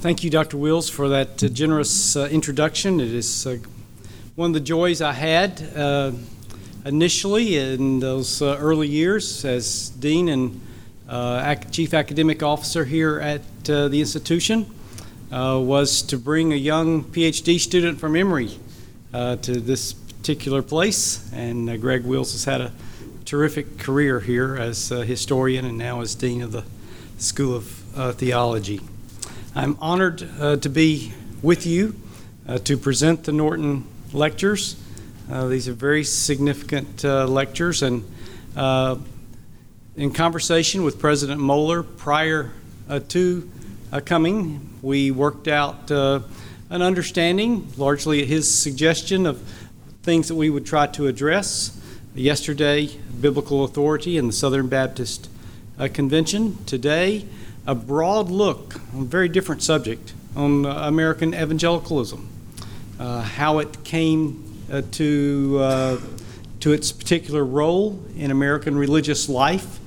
Thank you, Dr. Wills, for that generous introduction. It is one of the joys I had initially in those early years as Dean and Chief Academic Officer here at the institution was to bring a young PhD student from Emory to this particular place. And Greg Wills has had a terrific career here as a historian and now as Dean of the School of Theology. I'm honored to be with you to present the Norton Lectures. These are very significant lectures, and in conversation with President Moeller prior to coming, we worked out an understanding, largely at his suggestion, of things that we would try to address. Yesterday, biblical authority in the Southern Baptist Convention. Today, a broad look on a very different subject on American evangelicalism, how it came to its particular role in American religious life,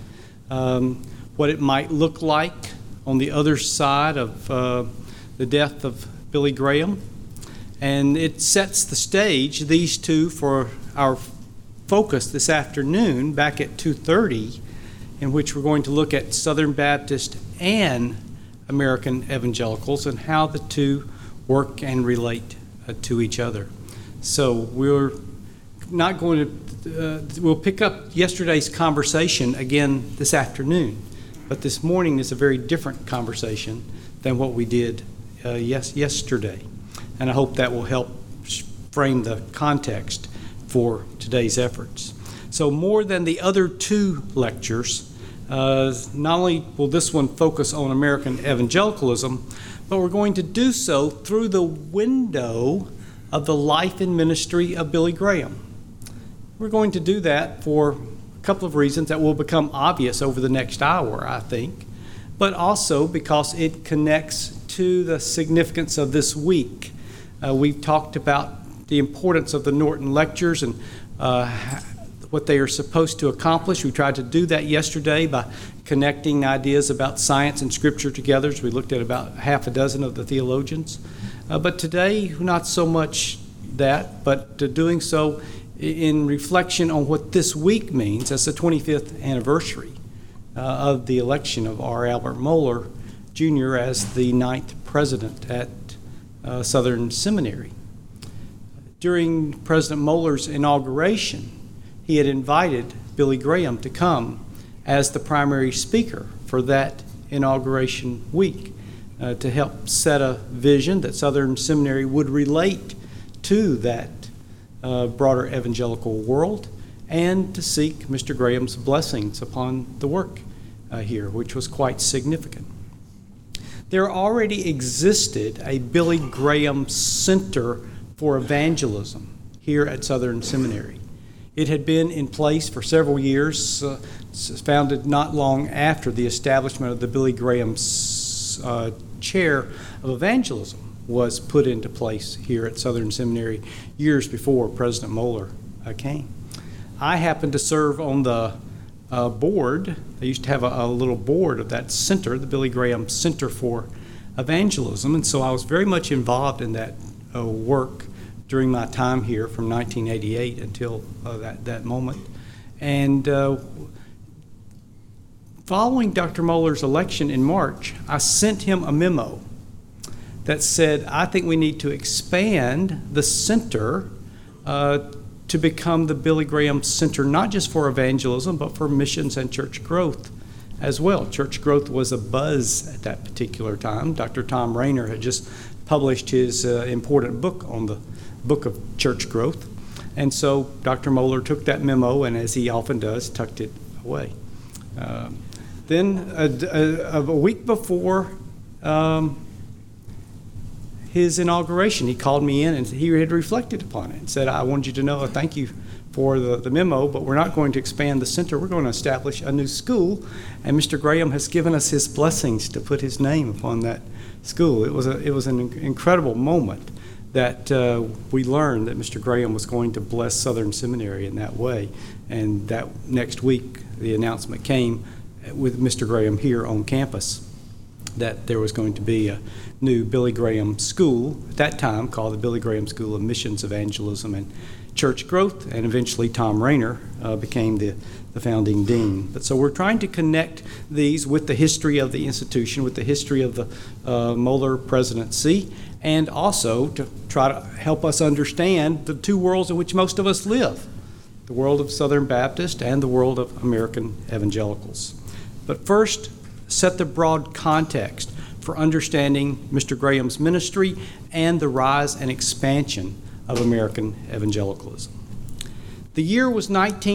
what it might look like on the other side of the death of Billy Graham. And it sets the stage, these two, for our focus this afternoon back at 2:30, in which we're going to look at Southern Baptist and American evangelicals and how the two work and relate to each other. So we're not going to, we'll pick up yesterday's conversation again this afternoon, but this morning is a very different conversation than what we did yesterday. And I hope that will help frame the context for today's efforts. So more than the other two lectures, not only will this one focus on American evangelicalism, but we're going to do so through the window of the life and ministry of Billy Graham. We're going to do that for a couple of reasons that will become obvious over the next hour, I think, but also because it connects to the significance of this week. We've talked about the importance of the Norton Lectures and what they are supposed to accomplish. We tried to do that yesterday by connecting ideas about science and Scripture together. So we looked at about half a dozen of the theologians. But today, not so much that, but doing so in reflection on what this week means as the 25th anniversary of the election of R. Albert Mohler, Jr. as the 9th president at Southern Seminary. During President Mohler's inauguration, he had invited Billy Graham to come as the primary speaker for that inauguration week to help set a vision that Southern Seminary would relate to that broader evangelical world and to seek Mr. Graham's blessings upon the work here, which was quite significant. There already existed a Billy Graham Center for Evangelism here at Southern Seminary. It had been in place for several years, founded not long after the establishment of the Billy Graham Chair of Evangelism was put into place here at Southern Seminary years before President Moeller came. I happened to serve on the board. They used to have a little board of that center, the Billy Graham Center for Evangelism, and so I was very much involved in that work during my time here from 1988 until that moment. And following Dr. Mohler's election in March, I sent him a memo that said, I think we need to expand the center to become the Billy Graham Center, not just for evangelism, but for missions and church growth as well. Church growth was a buzz at that particular time. Dr. Tom Rainer had just published his important book on the book of church growth. And so Dr. Mohler took that memo and, as he often does, tucked it away. Then a week before his inauguration, he called me in and he had reflected upon it and said, I wanted you to know, thank you for the memo, but we're not going to expand the center. We're going to establish a new school, and Mr. Graham has given us his blessings to put his name upon that school. It was an incredible moment that we learned that Mr. Graham was going to bless Southern Seminary in that way. And that next week, the announcement came with Mr. Graham here on campus. that there was going to be a new Billy Graham School, at that time called the Billy Graham School of Missions, Evangelism, and Church Growth, and eventually Tom Rayner became the founding dean. But so we're trying to connect these with the history of the institution, with the history of the Moeller presidency, and also to try to help us understand the two worlds in which most of us live, the world of Southern Baptist and the world of American evangelicals. But first, set the broad context for understanding Mr. Graham's ministry and the rise and expansion of American evangelicalism. The year was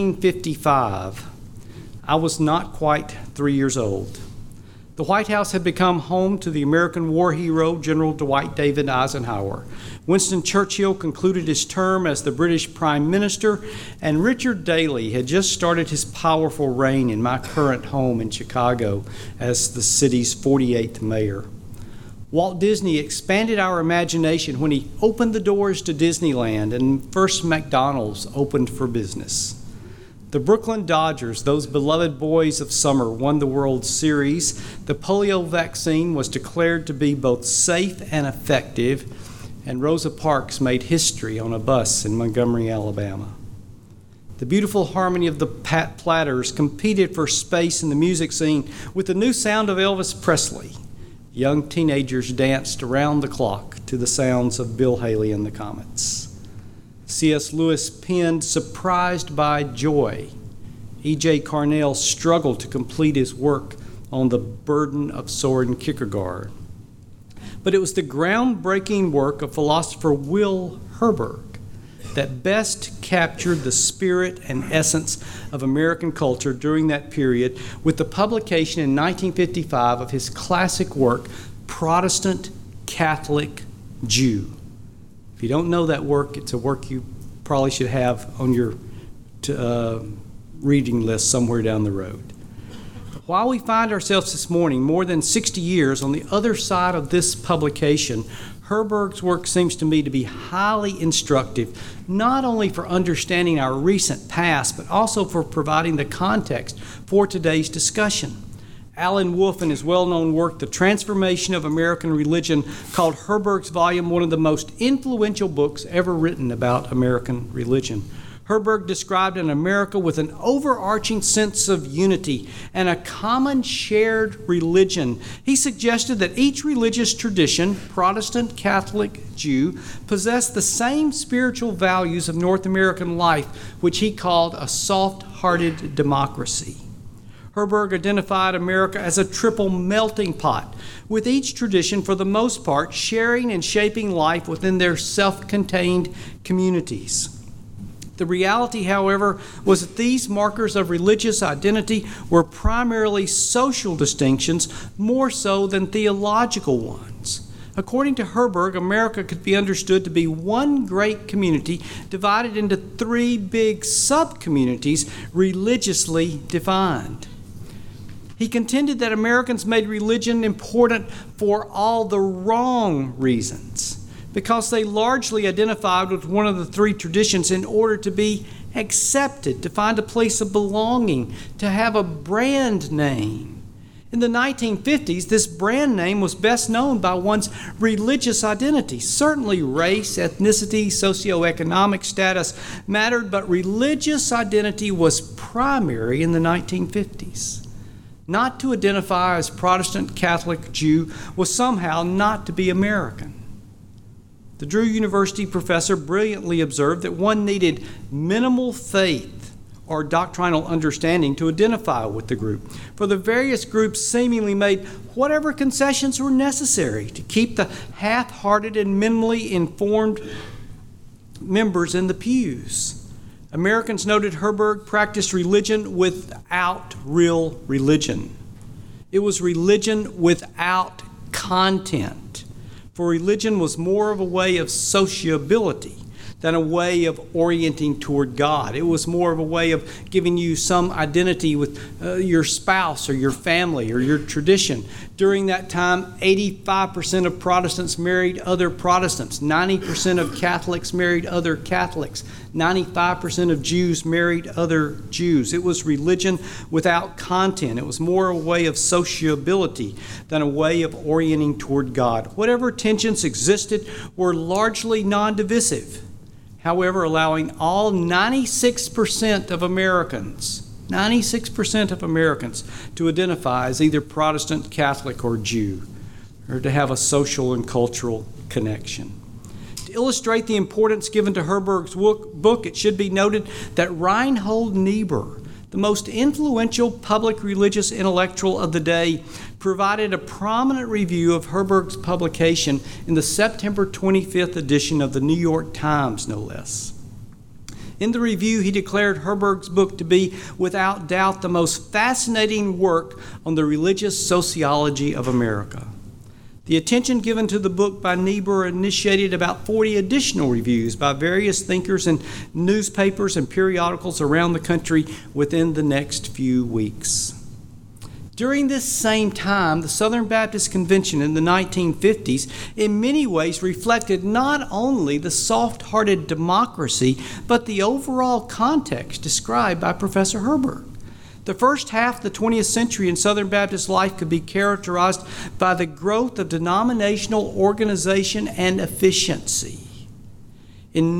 1955. I was not quite 3 years old. The White House had become home to the American war hero, General Dwight David Eisenhower. Winston Churchill concluded his term as the British Prime Minister, and Richard Daley had just started his powerful reign in my current home in Chicago as the city's 48th mayor. Walt Disney expanded our imagination when he opened the doors to Disneyland and first McDonald's opened for business. The Brooklyn Dodgers, those beloved boys of summer, won the World Series. The polio vaccine was declared to be both safe and effective, and Rosa Parks made history on a bus in Montgomery, Alabama. The beautiful harmony of the Pat Platters competed for space in the music scene with the new sound of Elvis Presley. Young teenagers danced around the clock to the sounds of Bill Haley and the Comets. C.S. Lewis penned Surprised by Joy. E.J. Carnell struggled to complete his work on The Burden of Soren Kierkegaard. But it was the groundbreaking work of philosopher Will Herberg that best captured the spirit and essence of American culture during that period with the publication in 1955 of his classic work, Protestant Catholic Jew. If you don't know that work, it's a work you probably should have on your reading list somewhere down the road. While we find ourselves this morning, more than 60 years on the other side of this publication, Herberg's work seems to me to be highly instructive, not only for understanding our recent past, but also for providing the context for today's discussion. Alan Wolfe, in his well-known work, The Transformation of American Religion, called Herberg's volume one of the most influential books ever written about American religion. Herberg described an America with an overarching sense of unity and a common shared religion. He suggested that each religious tradition, Protestant, Catholic, Jew, possessed the same spiritual values of North American life, which he called a soft-hearted democracy. Herberg identified America as a triple melting pot, with each tradition, for the most part, sharing and shaping life within their self-contained communities. The reality, however, was that these markers of religious identity were primarily social distinctions more so than theological ones. According to Herberg, America could be understood to be one great community divided into three big sub-communities religiously defined. He contended that Americans made religion important for all the wrong reasons, because they largely identified with one of the three traditions in order to be accepted, to find a place of belonging, to have a brand name. In the 1950s, this brand name was best known by one's religious identity. Certainly race, ethnicity, socioeconomic status mattered, but religious identity was primary in the 1950s. Not to identify as Protestant, Catholic, Jew was somehow not to be American. The Drew University professor brilliantly observed that one needed minimal faith or doctrinal understanding to identify with the group, for the various groups seemingly made whatever concessions were necessary to keep the half-hearted and minimally informed members in the pews. Americans, noted Herberg, practiced religion without real religion. It was religion without content. For religion was more of a way of sociability than a way of orienting toward God. It was more of a way of giving you some identity with your spouse or your family or your tradition. During that time, 85% of Protestants married other Protestants. 90% of Catholics married other Catholics. 95% of Jews married other Jews. It was religion without content. It was more a way of sociability than a way of orienting toward God. Whatever tensions existed were largely non-divisive. However, allowing all 96% of Americans to identify as either Protestant, Catholic, or Jew, or to have a social and cultural connection. To illustrate the importance given to Herberg's book, it should be noted that Reinhold Niebuhr, the most influential public religious intellectual of the day, provided a prominent review of Herberg's publication in the September 25th edition of the New York Times, no less. In the review, he declared Herberg's book to be, without doubt, the most fascinating work on the religious sociology of America. The attention given to the book by Niebuhr initiated about 40 additional reviews by various thinkers in newspapers and periodicals around the country within the next few weeks. During this same time, the Southern Baptist Convention in the 1950s in many ways reflected not only the soft-hearted democracy, but the overall context described by Professor Herberg. The first half of the 20th century in Southern Baptist life could be characterized by the growth of denominational organization and efficiency. In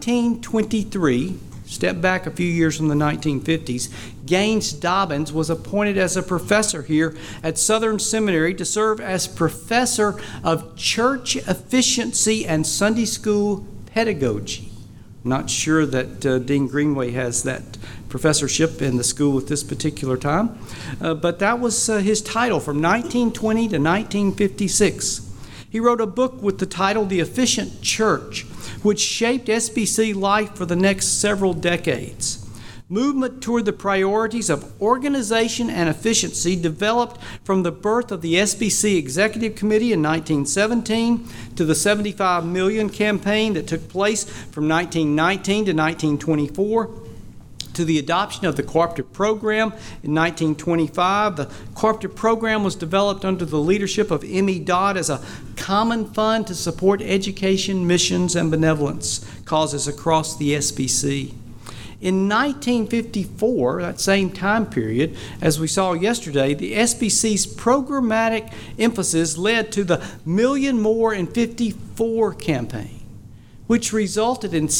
1923, step back a few years from the 1950s, Gaines Dobbins was appointed as a professor here at Southern Seminary to serve as professor of church efficiency and Sunday school pedagogy. I'm not sure that Dean Greenway has that professorship in the school at this particular time, but that was his title from 1920 to 1956. He wrote a book with the title The Efficient Church, which shaped SBC life for the next several decades. Movement toward the priorities of organization and efficiency developed from the birth of the SBC Executive Committee in 1917 to the 75 million campaign that took place from 1919 to 1924, to the adoption of the cooperative program in 1925. The cooperative program was developed under the leadership of M.E. Dodd as a common fund to support education, missions, and benevolence causes across the SBC. In 1954, that same time period, as we saw yesterday, the SBC's programmatic emphasis led to the Million More in 54 campaign, which resulted in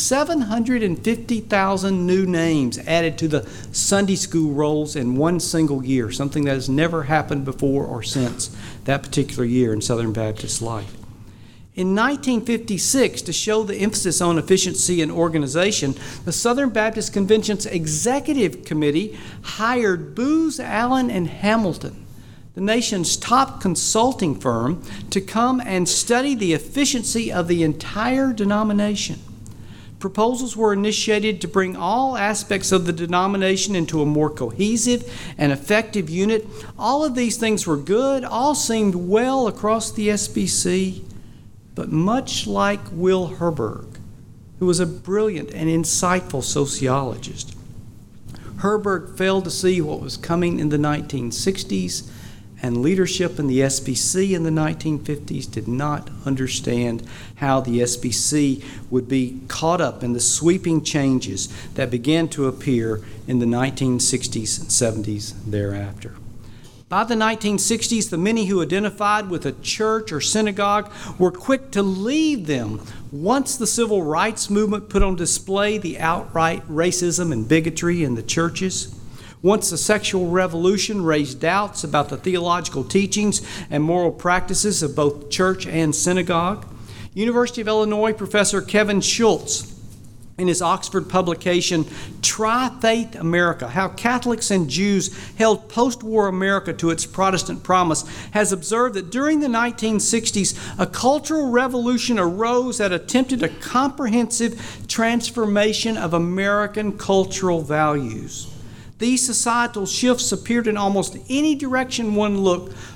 750,000 new names added to the Sunday school rolls in one single year, something that has never happened before or since that particular year in Southern Baptist life. In 1956, to show the emphasis on efficiency and organization, the Southern Baptist Convention's Executive Committee hired Booz Allen and Hamilton, the nation's top consulting firm, to come and study the efficiency of the entire denomination. Proposals were initiated to bring all aspects of the denomination into a more cohesive and effective unit. All of these things were good, all seemed well across the SBC, but much like Will Herberg, who was a brilliant and insightful sociologist, Herberg failed to see what was coming in the 1960s, and leadership in the SBC in the 1950s did not understand how the SBC would be caught up in the sweeping changes that began to appear in the 1960s and 70s thereafter. By the 1960s, the many who identified with a church or synagogue were quick to leave them once the civil rights movement put on display the outright racism and bigotry in the churches. Once the sexual revolution raised doubts about the theological teachings and moral practices of both church and synagogue. University of Illinois professor Kevin Schultz, in his Oxford publication, Tri-Faith America, How Catholics and Jews Held Post-War America to Its Protestant Promise, has observed that during the 1960s, a cultural revolution arose that attempted a comprehensive transformation of American cultural values. These societal shifts appeared in almost any direction one looked,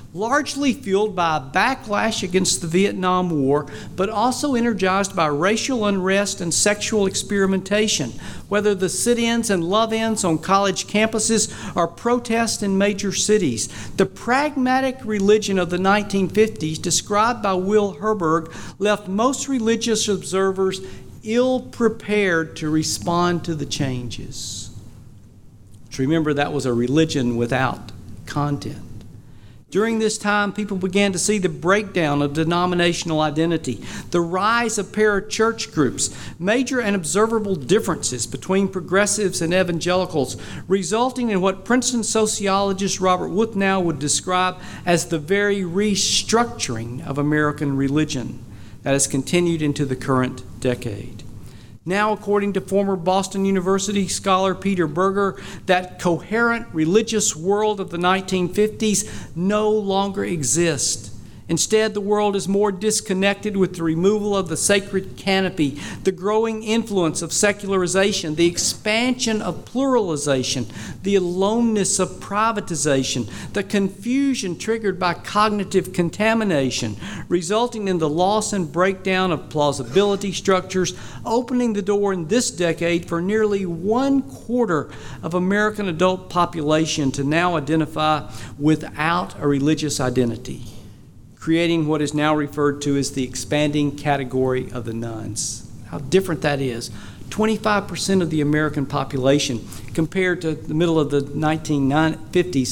largely fueled by a backlash against the Vietnam War, but also energized by racial unrest and sexual experimentation, whether the sit-ins and love-ins on college campuses or protests in major cities. The pragmatic religion of the 1950s, described by Will Herberg, left most religious observers ill-prepared to respond to the changes. To remember, that was a religion without content. During this time, people began to see the breakdown of denominational identity, the rise of parachurch groups, major and observable differences between progressives and evangelicals, resulting in what Princeton sociologist Robert Wuthnow would describe as the very restructuring of American religion that has continued into the current decade. Now, according to former Boston University scholar Peter Berger, that coherent religious world of the 1950s no longer exists. Instead, the world is more disconnected with the removal of the sacred canopy, the growing influence of secularization, the expansion of pluralization, the aloneness of privatization, the confusion triggered by cognitive contamination, resulting in the loss and breakdown of plausibility structures, opening the door in this decade for nearly 1/4 of American adult population to now identify without a religious identity, creating what is now referred to as the expanding category of the nones. How different that is. 25% of the American population compared to the middle of the 1950s,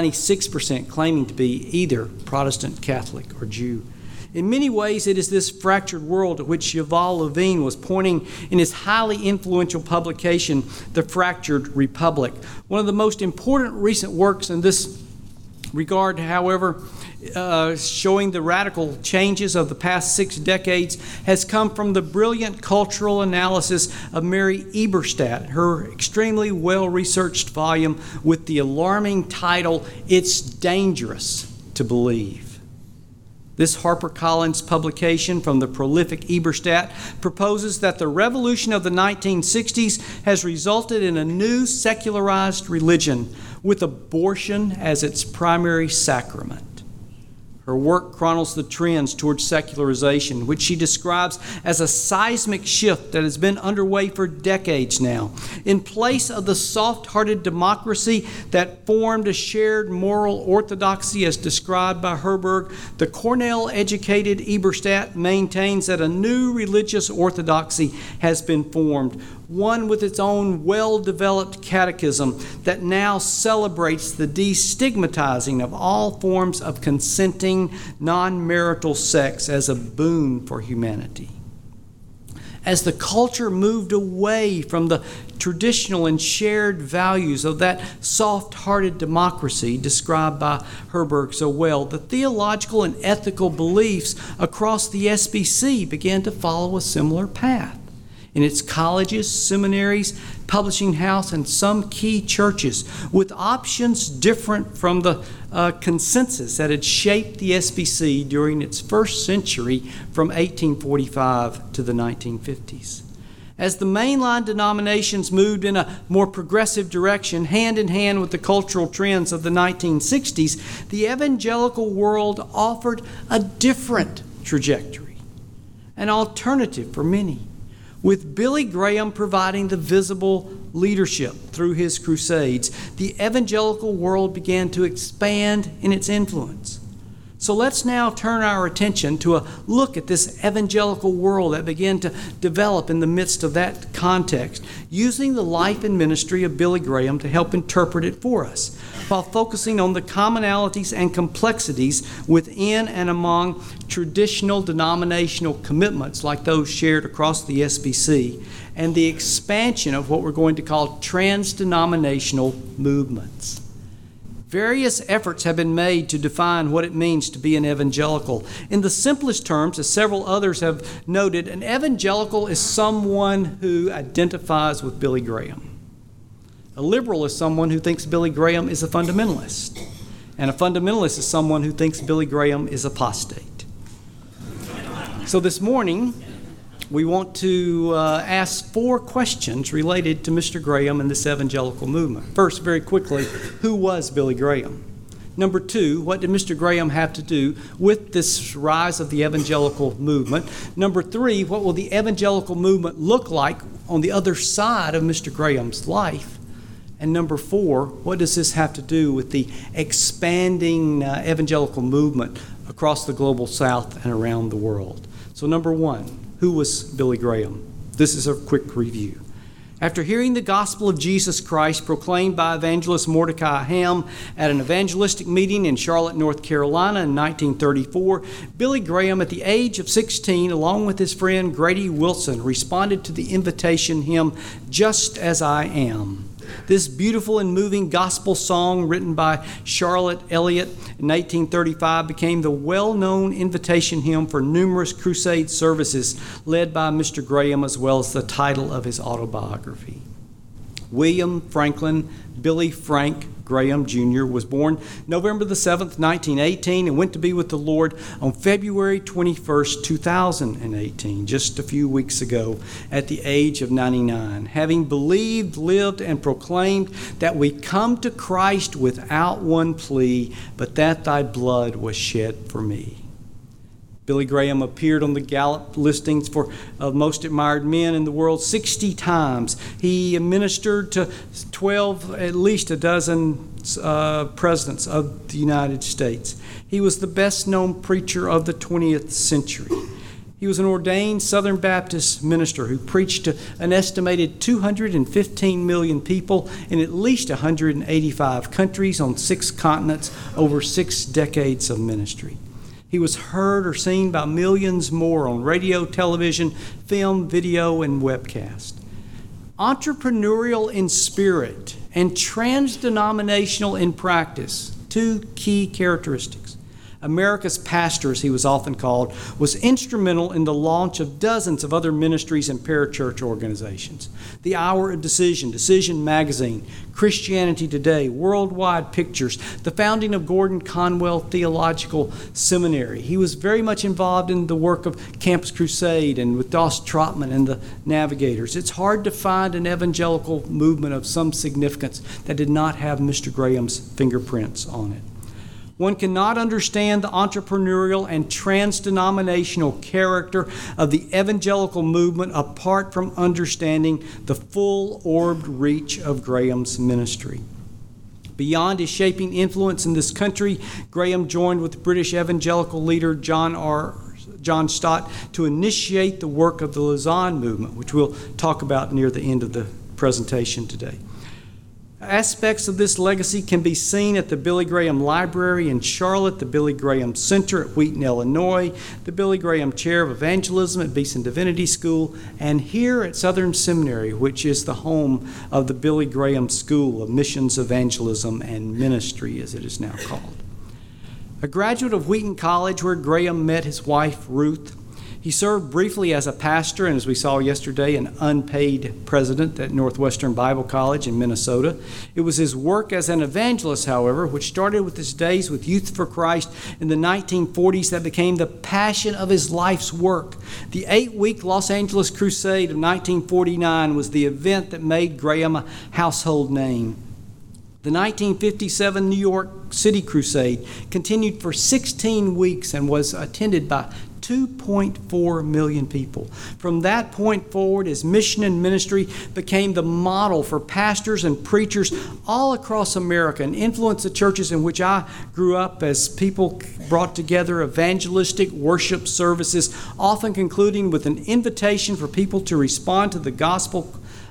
96% claiming to be either Protestant, Catholic, or Jew. In many ways, it is this fractured world at which Yuval Levine was pointing in his highly influential publication, The Fractured Republic. One of the most important recent works in this regard, however, showing the radical changes of the past 6 decades, has come from the brilliant cultural analysis of Mary Eberstadt, her extremely well-researched volume with the alarming title, It's Dangerous to Believe. This HarperCollins publication from the prolific Eberstadt proposes that the revolution of the 1960s has resulted in a new secularized religion with abortion as its primary sacrament. Her work chronicles the trends towards secularization, which she describes as a seismic shift that has been underway for decades now. In place of the soft-hearted democracy that formed a shared moral orthodoxy as described by Herberg, the Cornell-educated Eberstadt maintains that a new religious orthodoxy has been formed, one with its own well-developed catechism that now celebrates the destigmatizing of all forms of consenting non-marital sex as a boon for humanity. As the culture moved away from the traditional and shared values of that soft-hearted democracy described by Herberg so well, the theological and ethical beliefs across the SBC began to follow a similar path. In its colleges, seminaries, publishing house, and some key churches, with options different from the consensus that had shaped the SBC during its first century from 1845 to the 1950s. As the mainline denominations moved in a more progressive direction, hand in hand with the cultural trends of the 1960s, the evangelical world offered a different trajectory, an alternative for many, with Billy Graham providing the visible leadership through his crusades. The evangelical world began to expand in its influence. So let's now turn our attention to a look at this evangelical world that began to develop in the midst of that context, using the life and ministry of Billy Graham to help interpret it for us, while focusing on the commonalities and complexities within and among traditional denominational commitments like those shared across the SBC, and the expansion of what we're going to call trans-denominational movements. Various efforts have been made to define what it means to be an evangelical. In the simplest terms, as several others have noted, an evangelical is someone who identifies with Billy Graham. A liberal is someone who thinks Billy Graham is a fundamentalist. And a fundamentalist is someone who thinks Billy Graham is apostate. So this morning, we want to ask 4 questions related to Mr. Graham and this evangelical movement. First, very quickly, who was Billy Graham? Number two, what did Mr. Graham have to do with this rise of the evangelical movement? Number three, what will the evangelical movement look like on the other side of Mr. Graham's life? And number four, what does this have to do with the expanding evangelical movement across the global South and around the world? So number one, who was Billy Graham? This is a quick review. After hearing the gospel of Jesus Christ proclaimed by evangelist Mordecai Ham at an evangelistic meeting in Charlotte, North Carolina in 1934, Billy Graham, at the age of 16, along with his friend Grady Wilson, responded to the invitation hymn, "Just As I Am." This beautiful and moving gospel song written by Charlotte Elliott in 1835 became the well-known invitation hymn for numerous crusade services led by Mr. Graham, as well as the title of his autobiography. William Franklin Billy Frank Graham Jr. was born November the 7th, 1918, and went to be with the Lord on February 21st, 2018, just a few weeks ago, at the age of 99, having believed, lived, and proclaimed that we come to Christ without one plea, but that thy blood was shed for me. Billy Graham appeared on the Gallup listings for most admired men in the world 60 times. He ministered to 12, at least a dozen presidents of the United States. He was the best-known preacher of the 20th century. He was an ordained Southern Baptist minister who preached to an estimated 215 million people in at least 185 countries on 6 continents over 6 decades of ministry. He was heard or seen by millions more on radio, television, film, video, and webcast. Entrepreneurial in spirit and trans-denominational in practice, 2 key characteristics. America's pastor, as he was often called, was instrumental in the launch of dozens of other ministries and parachurch organizations. The Hour of Decision, Decision Magazine, Christianity Today, Worldwide Pictures, the founding of Gordon Conwell Theological Seminary. He was very much involved in the work of Campus Crusade and with Doss Trotman and the Navigators. It's hard to find an evangelical movement of some significance that did not have Mr. Graham's fingerprints on it. One cannot understand the entrepreneurial and trans-denominational character of the evangelical movement apart from understanding the full-orbed reach of Graham's ministry. Beyond his shaping influence in this country, Graham joined with British evangelical leader John Stott to initiate the work of the Lausanne movement, which we'll talk about near the end of the presentation today. Aspects of this legacy can be seen at the Billy Graham Library in Charlotte, the Billy Graham Center at Wheaton, Illinois, the Billy Graham Chair of Evangelism at Beeson Divinity School, and here at Southern Seminary, which is the home of the Billy Graham School of Missions, Evangelism, and Ministry, as it is now called. A graduate of Wheaton College, where Graham met his wife, Ruth, he served briefly as a pastor and, as we saw yesterday, an unpaid president at Northwestern Bible College in Minnesota. It was his work as an evangelist, however, which started with his days with Youth for Christ in the 1940s, that became the passion of his life's work. The 8-week Los Angeles Crusade of 1949 was the event that made Graham a household name. The 1957 New York City Crusade continued for 16 weeks and was attended by 2.4 million people. From that point forward, his mission and ministry became the model for pastors and preachers all across America and influenced the churches in which I grew up as people brought together evangelistic worship services, often concluding with an invitation for people to respond to the gospel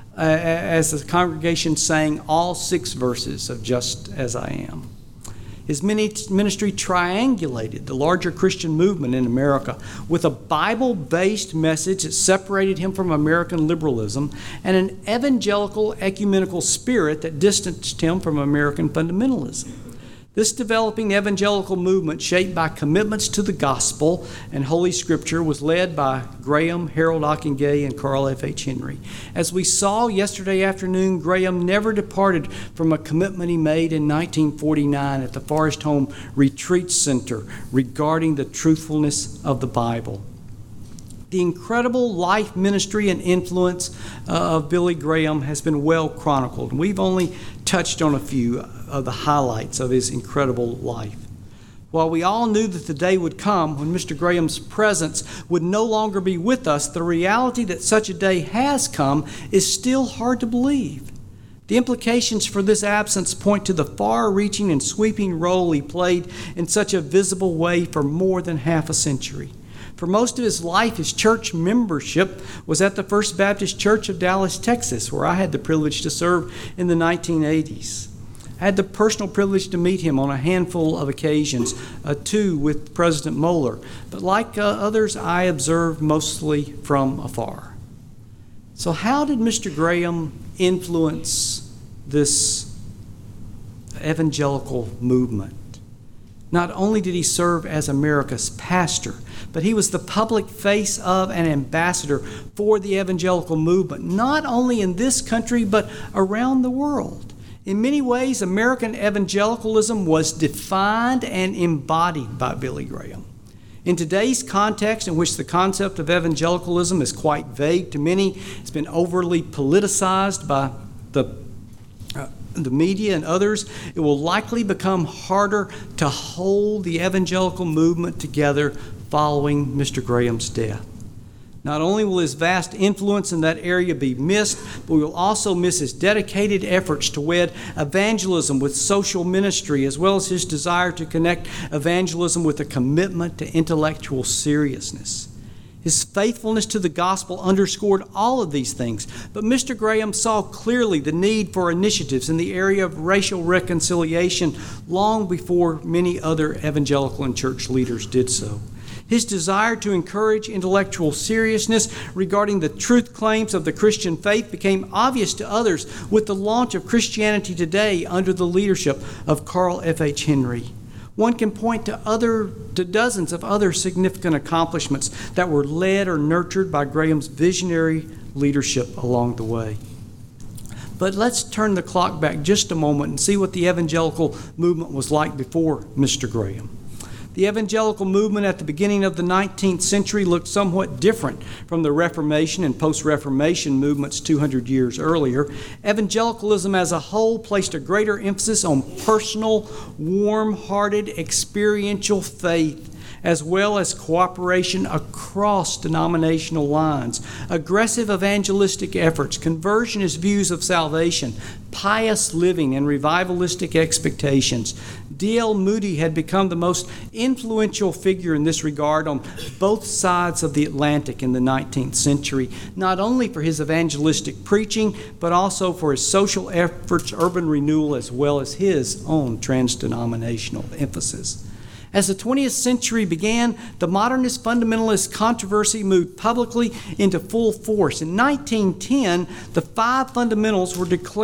as the congregation sang all 6 verses of Just As I Am. His ministry triangulated the larger Christian movement in America with a Bible-based message that separated him from American liberalism and an evangelical ecumenical spirit that distanced him from American fundamentalism. This developing evangelical movement, shaped by commitments to the gospel and Holy Scripture, was led by Graham, Harold Ockenga, and Carl F. H. Henry. As we saw yesterday afternoon, Graham never departed from a commitment he made in 1949 at the Forest Home Retreat Center regarding the truthfulness of the Bible. the incredible life, ministry, and influence of Billy Graham has been well chronicled. And we've only touched on a few of the highlights of his incredible life. While we all knew that the day would come when Mr. Graham's presence would no longer be with us, the reality that such a day has come is still hard to believe. The implications for this absence point to the far-reaching and sweeping role he played in such a visible way for more than half a century. For most of his life, his church membership was at the First Baptist Church of Dallas, Texas, where I had the privilege to serve in the 1980s. I had the personal privilege to meet him on a handful of occasions, two with President Moeller. But like others, I observed mostly from afar. So how did Mr. Graham influence this evangelical movement? Not only did he serve as America's pastor, but he was the public face of and ambassador for the evangelical movement, not only in this country, but around the world. In many ways, American evangelicalism was defined and embodied by Billy Graham. In today's context, in which the concept of evangelicalism is quite vague to many, it's been overly politicized by the media and others, it will likely become harder to hold the evangelical movement together following Mr. Graham's death. Not only will his vast influence in that area be missed, but we will also miss his dedicated efforts to wed evangelism with social ministry, as well as his desire to connect evangelism with a commitment to intellectual seriousness. His faithfulness to the gospel underscored all of these things, but Mr. Graham saw clearly the need for initiatives in the area of racial reconciliation long before many other evangelical and church leaders did so. His desire to encourage intellectual seriousness regarding the truth claims of the Christian faith became obvious to others with the launch of Christianity Today under the leadership of Carl F. H. Henry. One can point to dozens of other significant accomplishments that were led or nurtured by Graham's visionary leadership along the way. But let's turn the clock back just a moment and see what the evangelical movement was like before Mr. Graham. The evangelical movement at the beginning of the 19th century looked somewhat different from the Reformation and post-Reformation movements 200 years earlier. Evangelicalism as a whole placed a greater emphasis on personal, warm-hearted, experiential faith, as well as cooperation across denominational lines, aggressive evangelistic efforts, conversionist views of salvation, pious living, and revivalistic expectations. D.L. Moody had become the most influential figure in this regard on both sides of the Atlantic in the 19th century, not only for his evangelistic preaching, but also for his social efforts, urban renewal, as well as his own trans-denominational emphasis. As the 20th century began, the modernist fundamentalist controversy moved publicly into full force. In 1910, the five fundamentals were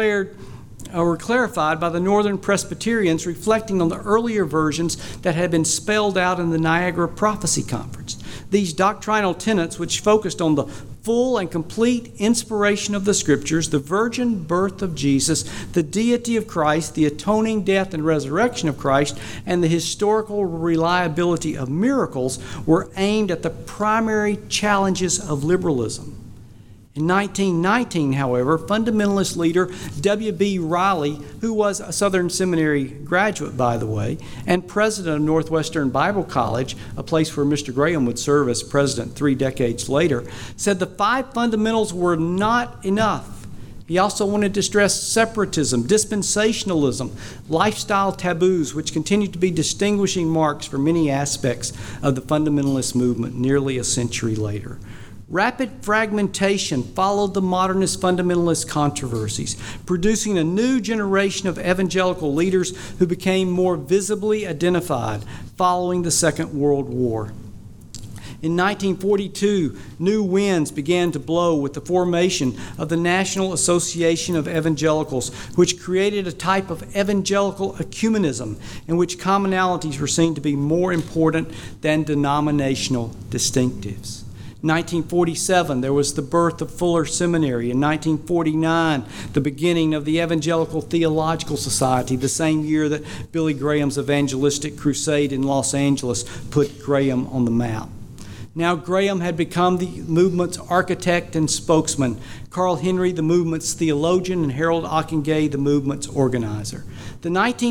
clarified by the Northern Presbyterians, reflecting on the earlier versions that had been spelled out in the Niagara Prophecy Conference. These doctrinal tenets, which focused on the full and complete inspiration of the Scriptures, the virgin birth of Jesus, the deity of Christ, the atoning death and resurrection of Christ, and the historical reliability of miracles, were aimed at the primary challenges of liberalism. In 1919, however, fundamentalist leader W.B. Riley, who was a Southern Seminary graduate, by the way, and president of Northwestern Bible College, a place where Mr. Graham would serve as president 3 decades later, said the five fundamentals were not enough. He also wanted to stress separatism, dispensationalism, lifestyle taboos, which continued to be distinguishing marks for many aspects of the fundamentalist movement nearly a century later. Rapid fragmentation followed the modernist fundamentalist controversies, producing a new generation of evangelical leaders who became more visibly identified following the Second World War. In 1942, new winds began to blow with the formation of the National Association of Evangelicals, which created a type of evangelical ecumenism in which commonalities were seen to be more important than denominational distinctives. In 1947, there was the birth of Fuller Seminary. In 1949, the beginning of the Evangelical Theological Society, the same year that Billy Graham's evangelistic crusade in Los Angeles put Graham on the map. Now Graham had become the movement's architect and spokesman, Carl Henry the movement's theologian, and Harold Ockenga the movement's organizer. The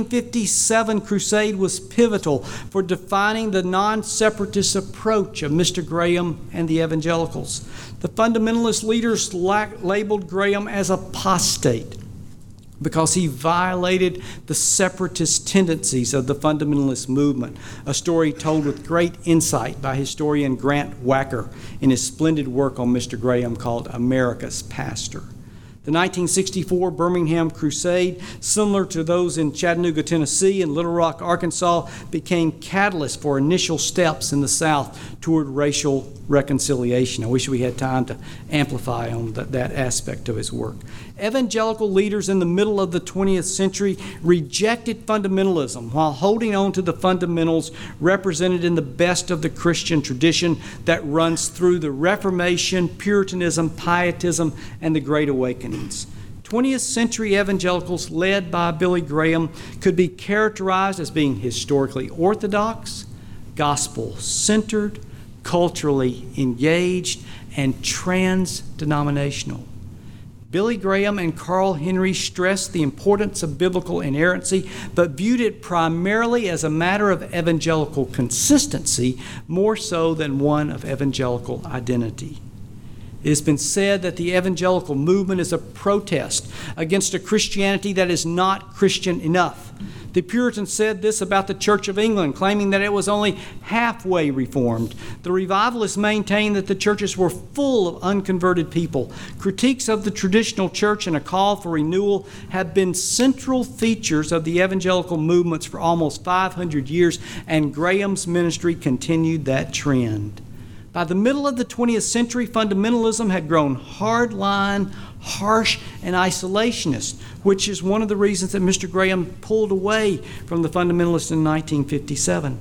1957 crusade was pivotal for defining the non-separatist approach of Mr. Graham and the evangelicals. The fundamentalist leaders labeled Graham as apostate because he violated the separatist tendencies of the fundamentalist movement, a story told with great insight by historian Grant Wacker in his splendid work on Mr. Graham called America's Pastor. The 1964 Birmingham Crusade, similar to those in Chattanooga, Tennessee and Little Rock, Arkansas, became catalysts for initial steps in the South toward racial reconciliation. I wish we had time to amplify on that aspect of his work. Evangelical leaders in the middle of the 20th century rejected fundamentalism while holding on to the fundamentals represented in the best of the Christian tradition that runs through the Reformation, Puritanism, Pietism, and the Great Awakenings. 20th century evangelicals led by Billy Graham could be characterized as being historically orthodox, gospel-centered, culturally engaged, and trans-denominational. Billy Graham and Carl Henry stressed the importance of biblical inerrancy, but viewed it primarily as a matter of evangelical consistency, more so than one of evangelical identity. It has been said that the evangelical movement is a protest against a Christianity that is not Christian enough. The Puritans said this about the Church of England, claiming that it was only halfway reformed. The revivalists maintained that the churches were full of unconverted people. Critiques of the traditional church and a call for renewal have been central features of the evangelical movements for almost 500 years, and Graham's ministry continued that trend. By the middle of the 20th century, fundamentalism had grown hardline, harsh, and isolationist, which is one of the reasons that Mr. Graham pulled away from the fundamentalists in 1957.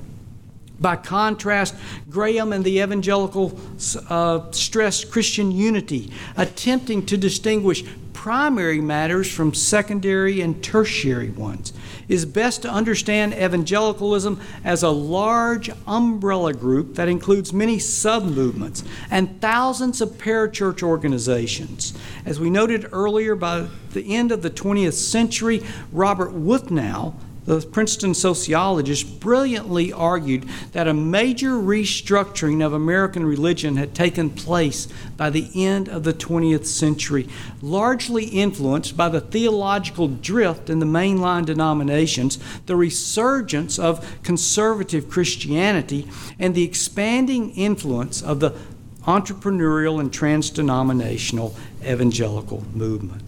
By contrast, Graham and the evangelicals stressed Christian unity, attempting to distinguish primary matters from secondary and tertiary ones. It is best to understand evangelicalism as a large umbrella group that includes many sub-movements and thousands of parachurch organizations. As we noted earlier, by the end of the 20th century, Robert Wuthnow, the Princeton sociologist, brilliantly argued that a major restructuring of American religion had taken place by the end of the 20th century, largely influenced by the theological drift in the mainline denominations, the resurgence of conservative Christianity, and the expanding influence of the entrepreneurial and trans-denominational evangelical movement.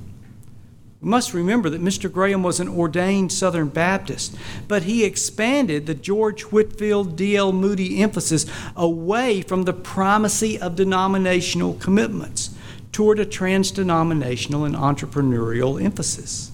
We must remember that Mr. Graham was an ordained Southern Baptist, but he expanded the George Whitefield, D.L. Moody emphasis away from the primacy of denominational commitments toward a trans-denominational and entrepreneurial emphasis.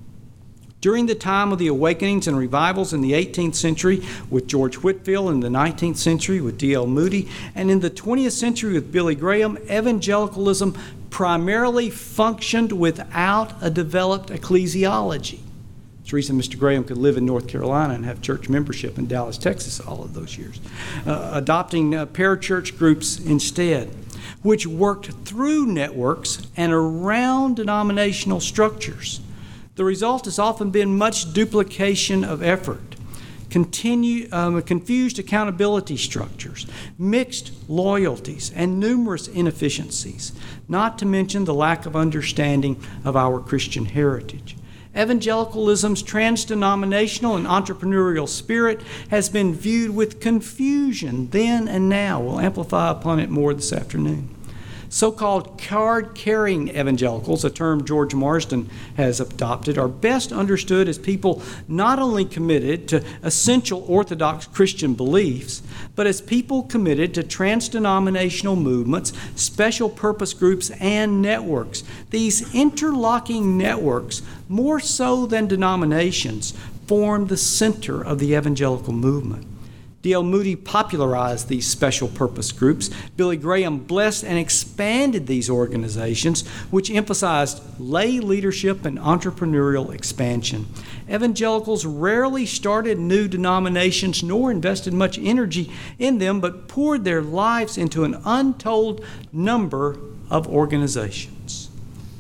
During the time of the awakenings and revivals in the 18th century with George Whitefield, in the 19th century with D.L. Moody, and in the 20th century with Billy Graham, evangelicalism primarily functioned without a developed ecclesiology. It's the reason Mr. Graham could live in North Carolina and have church membership in Dallas, Texas all of those years, adopting parachurch groups instead, which worked through networks and around denominational structures. The result has often been much duplication of effort, confused accountability structures, mixed loyalties, and numerous inefficiencies, not to mention the lack of understanding of our Christian heritage. Evangelicalism's trans-denominational and entrepreneurial spirit has been viewed with confusion then and now. We'll amplify upon it more this afternoon. So-called card-carrying evangelicals, a term George Marsden has adopted, are best understood as people not only committed to essential Orthodox Christian beliefs, but as people committed to trans-denominational movements, special purpose groups, and networks. These interlocking networks, more so than denominations, form the center of the evangelical movement. D.L. Moody popularized these special purpose groups. Billy Graham blessed and expanded these organizations, which emphasized lay leadership and entrepreneurial expansion. Evangelicals rarely started new denominations nor invested much energy in them, but poured their lives into an untold number of organizations.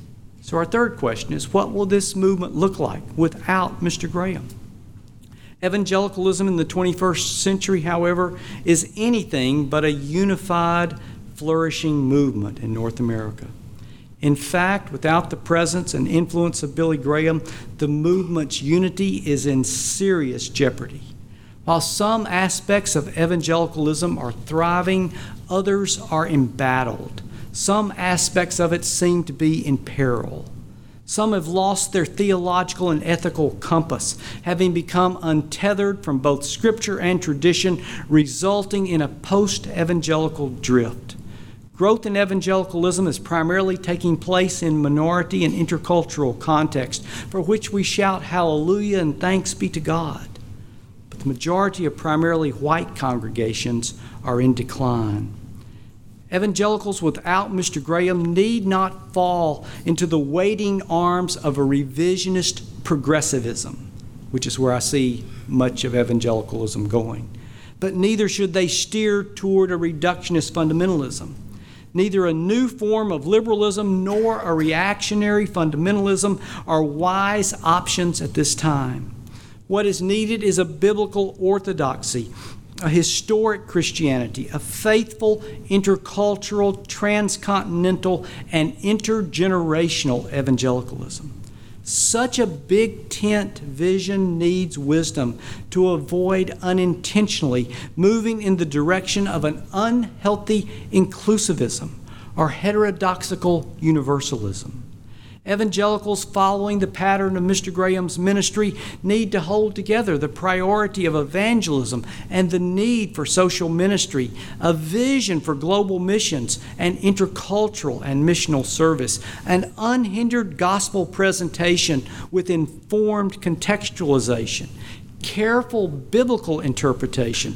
So our third question is, what will this movement look like without Mr. Graham? Evangelicalism in the 21st century, however, is anything but a unified, flourishing movement in North America. In fact, without the presence and influence of Billy Graham, the movement's unity is in serious jeopardy. While some aspects of evangelicalism are thriving, others are embattled. Some aspects of it seem to be in peril. Some have lost their theological and ethical compass, having become untethered from both Scripture and tradition, resulting in a post-evangelical drift. Growth in evangelicalism is primarily taking place in minority and intercultural context, for which we shout hallelujah and thanks be to God. But the majority of primarily white congregations are in decline. Evangelicals without Mr. Graham need not fall into the waiting arms of a revisionist progressivism, which is where I see much of evangelicalism going. But neither should they steer toward a reductionist fundamentalism. Neither a new form of liberalism nor a reactionary fundamentalism are wise options at this time. What is needed is a biblical orthodoxy, a historic Christianity, a faithful, intercultural, transcontinental, and intergenerational evangelicalism. Such a big tent vision needs wisdom to avoid unintentionally moving in the direction of an unhealthy inclusivism or heterodoxical universalism. Evangelicals following the pattern of Mr. Graham's ministry need to hold together the priority of evangelism and the need for social ministry, a vision for global missions and intercultural and missional service, an unhindered gospel presentation with informed contextualization, careful biblical interpretation,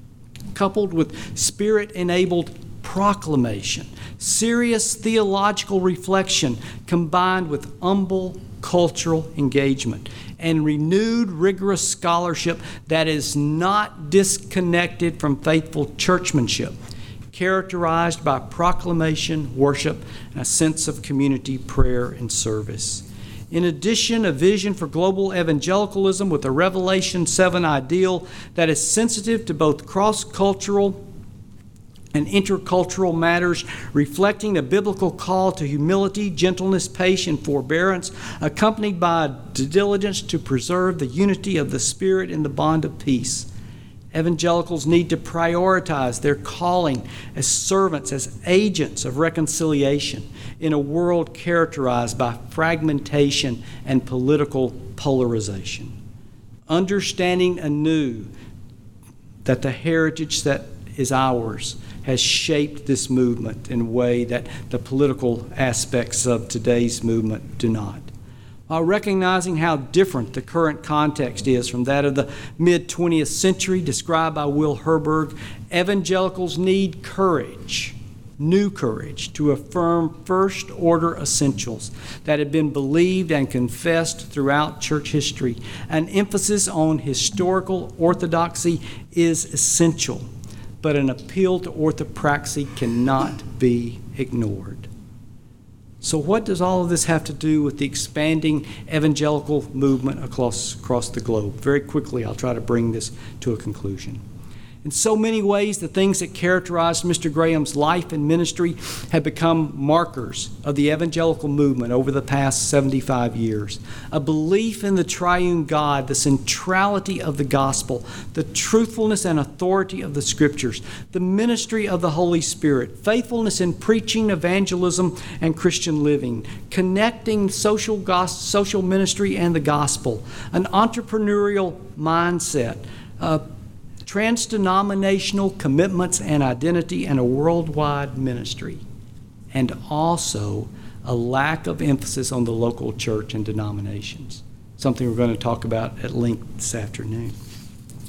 coupled with Spirit-enabled proclamation, serious theological reflection combined with humble cultural engagement, and renewed rigorous scholarship that is not disconnected from faithful churchmanship, characterized by proclamation, worship, and a sense of community prayer and service. In addition, a vision for global evangelicalism with a Revelation 7 ideal that is sensitive to both cross-cultural and intercultural matters, reflecting a biblical call to humility, gentleness, patience, and forbearance, accompanied by a diligence to preserve the unity of the Spirit in the bond of peace. Evangelicals need to prioritize their calling as servants, as agents of reconciliation in a world characterized by fragmentation and political polarization. Understanding anew that the heritage that is ours has shaped this movement in a way that the political aspects of today's movement do not. While recognizing how different the current context is from that of the mid-20th century described by Will Herberg, evangelicals need courage, new courage, to affirm first-order essentials that have been believed and confessed throughout church history. An emphasis on historical orthodoxy is essential, but an appeal to orthopraxy cannot be ignored. So what does all of this have to do with the expanding evangelical movement across the globe? Very quickly, I'll try to bring this to a conclusion. In so many ways, the things that characterized Mr. Graham's life and ministry have become markers of the evangelical movement over the past 75 years. A belief in the triune God, the centrality of the gospel, the truthfulness and authority of the Scriptures, the ministry of the Holy Spirit, faithfulness in preaching, evangelism, and Christian living, connecting social ministry and the gospel, an entrepreneurial mindset, trans-denominational commitments and identity, and a worldwide ministry, and also a lack of emphasis on the local church and denominations, something we're going to talk about at length this afternoon.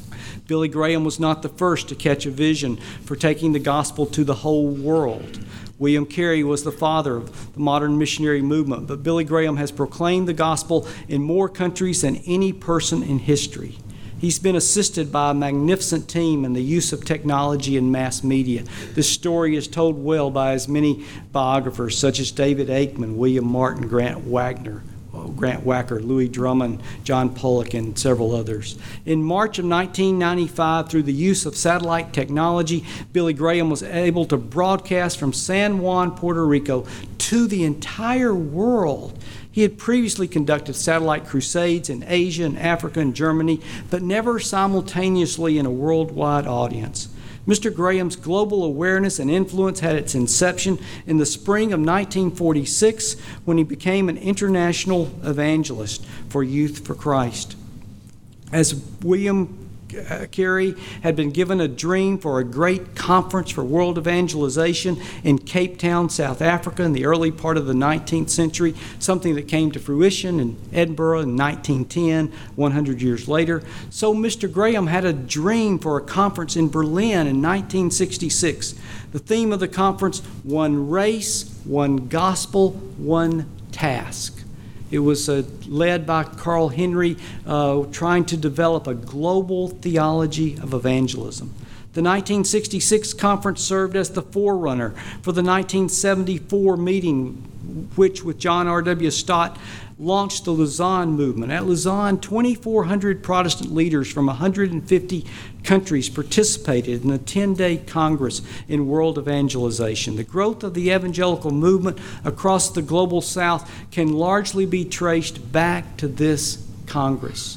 Billy Graham was not the first to catch a vision for taking the gospel to the whole world. William Carey was the father of the modern missionary movement, but Billy Graham has proclaimed the gospel in more countries than any person in history. He's been assisted by a magnificent team in the use of technology and mass media. This story is told well by as many biographers, such as David Aikman, William Martin, Grant Wacker, Louis Drummond, John Pollock, and several others. In March of 1995, through the use of satellite technology, Billy Graham was able to broadcast from San Juan, Puerto Rico, to the entire world. He had previously conducted satellite crusades in Asia and Africa and Germany, but never simultaneously in a worldwide audience. Mr. Graham's global awareness and influence had its inception in the spring of 1946 when he became an international evangelist for Youth for Christ. As William Carey had been given a dream for a great conference for world evangelization in Cape Town, South Africa in the early part of the 19th century, something that came to fruition in Edinburgh in 1910, 100 years later. So Mr. Graham had a dream for a conference in Berlin in 1966. The theme of the conference, one race, one gospel, one task. It was led by Carl Henry, trying to develop a global theology of evangelism. The 1966 conference served as the forerunner for the 1974 meeting, which, with John R.W. Stott, launched the Lausanne movement. At Lausanne, 2,400 Protestant leaders from 150 countries participated in a 10-day Congress in world evangelization. The growth of the evangelical movement across the global South can largely be traced back to this Congress.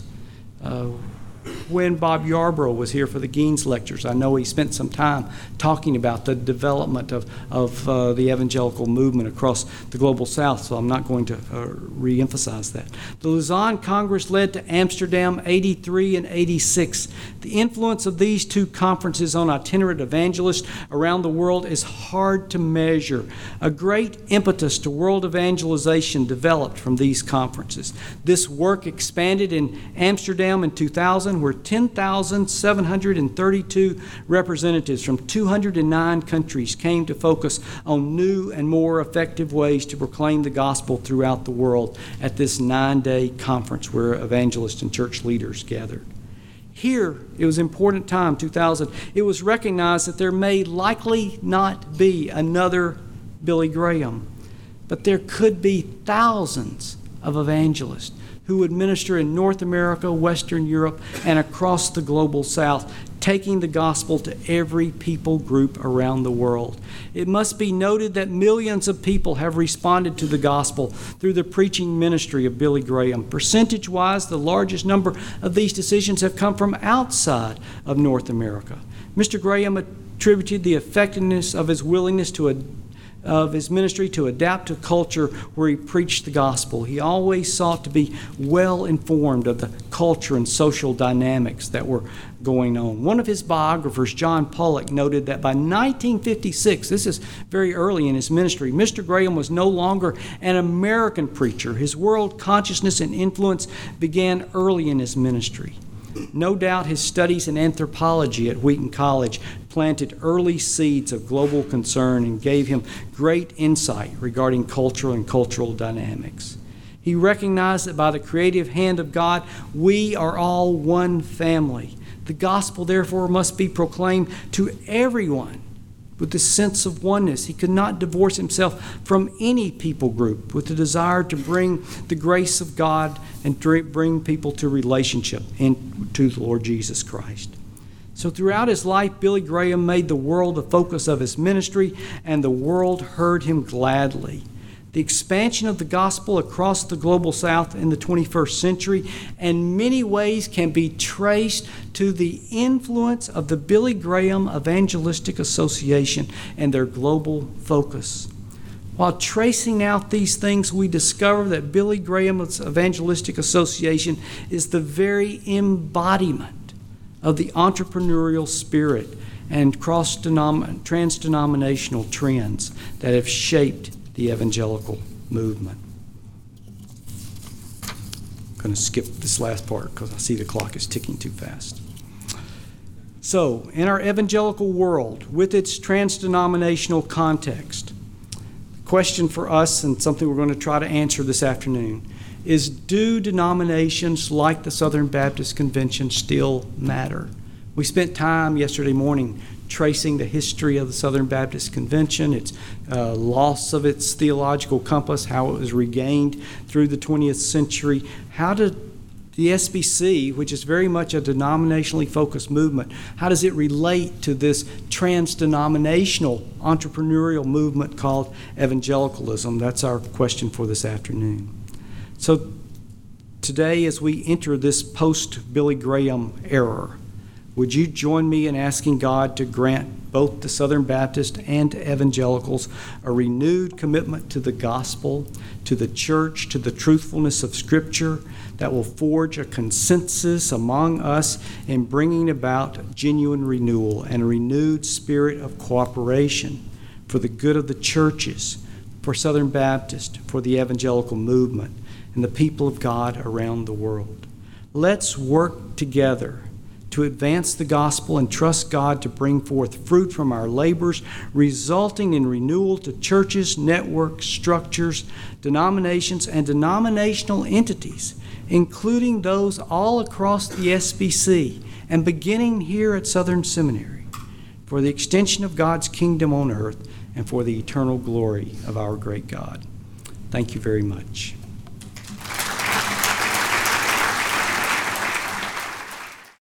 When Bob Yarbrough was here for the Gaines lectures, I know he spent some time talking about the development of the evangelical movement across the global South, so I'm not going to re-emphasize that. The Lausanne Congress led to Amsterdam 83 and 86. The influence of these two conferences on itinerant evangelists around the world is hard to measure. A great impetus to world evangelization developed from these conferences. This work expanded in Amsterdam in 2000, where 10,732 representatives from 209 countries came to focus on new and more effective ways to proclaim the gospel throughout the world at this 9-day conference where evangelists and church leaders gathered. Here, it was an important time, 2000. It was recognized that there may likely not be another Billy Graham, but there could be thousands of evangelists who would minister in North America, Western Europe, and across the global South, taking the gospel to every people group around the world. It must be noted that millions of people have responded to the gospel through the preaching ministry of Billy Graham. Percentage-wise, the largest number of these decisions have come from outside of North America. Mr. Graham attributed the effectiveness of his willingness of his ministry to adapt to culture where he preached the gospel. He always sought to be well informed of the culture and social dynamics that were going on. One of his biographers, John Pollock, noted that by 1956, this is very early in his ministry, Mr. Graham was no longer an American preacher. His world consciousness and influence began early in his ministry. No doubt his studies in anthropology at Wheaton College planted early seeds of global concern and gave him great insight regarding cultural and cultural dynamics. He recognized that by the creative hand of God, we are all one family. The gospel, therefore, must be proclaimed to everyone with the sense of oneness. He could not divorce himself from any people group with the desire to bring the grace of God and bring people to relationship and to the Lord Jesus Christ. So throughout his life, Billy Graham made the world the focus of his ministry, and the world heard him gladly. The expansion of the gospel across the global South in the 21st century in many ways can be traced to the influence of the Billy Graham Evangelistic Association and their global focus. While tracing out these things, we discover that Billy Graham's Evangelistic Association is the very embodiment of the entrepreneurial spirit and trans-denominational trends that have shaped the evangelical movement. I'm going to skip this last part because I see the clock is ticking too fast. So, in our evangelical world, with its trans-denominational context, the question for us, and something we're going to try to answer this afternoon, is do denominations like the Southern Baptist Convention still matter? We spent time yesterday morning tracing the history of the Southern Baptist Convention, its loss of its theological compass, how it was regained through the 20th century. How did the SBC, which is very much a denominationally focused movement, how does it relate to this trans-denominational entrepreneurial movement called evangelicalism? That's our question for this afternoon. So today, as we enter this post-Billy Graham era, would you join me in asking God to grant both the Southern Baptist and evangelicals a renewed commitment to the gospel, to the church, to the truthfulness of Scripture that will forge a consensus among us in bringing about genuine renewal and a renewed spirit of cooperation for the good of the churches, for Southern Baptist, for the evangelical movement, and the people of God around the world. Let's work together to advance the gospel and trust God to bring forth fruit from our labors, resulting in renewal to churches, networks, structures, denominations, and denominational entities, including those all across the SBC and beginning here at Southern Seminary, for the extension of God's kingdom on earth and for the eternal glory of our great God. Thank you very much.